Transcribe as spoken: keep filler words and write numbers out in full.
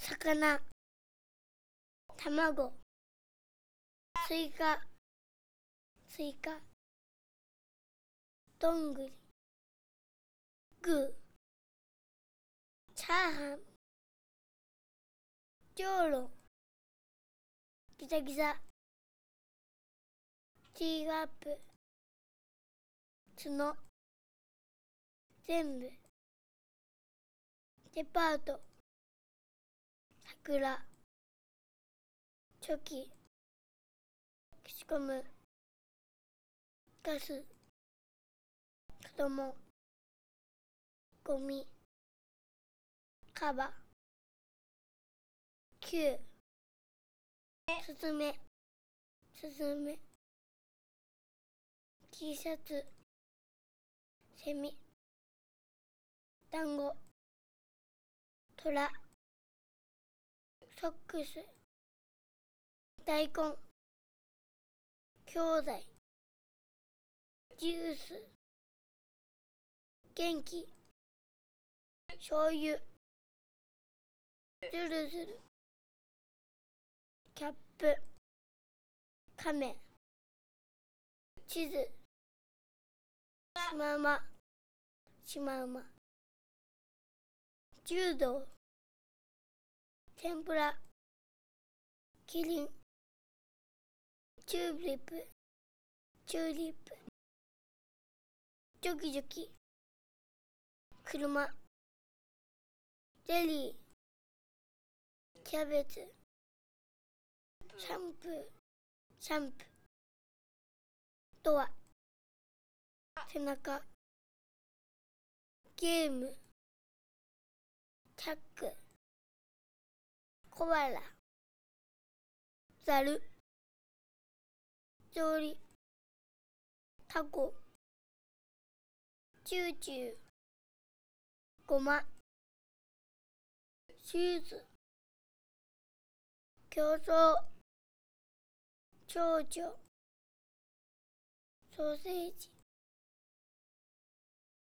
魚、卵、スイカ、スイカ、どんぐり、グー、チャーハン、じょうろ、ギザギザ、ティーカップ、角、全部、デパート、桜、チョキ、消しゴム、ガス、子供、ゴミ、カバ、キュー、スズメ、スズメ、T シャツ、セミ、ダンゴ、トラ、ソックス、大根、兄弟、ジュース、元気、醤油、ズルズル、キャップ、カメ、地図、シマウマ、シマウマ、柔道、天ぷら、キリン、チューリップ、チューリップ、ジョキジョキ、車、ゼリー、キャベツ、シャンプー、シャンプー、ドア、背中、ゲーム、チャック、コアラ、ザル、草履、タコ、チューチュー、ゴマ、シューズ、競争、蝶々、ソーセージ、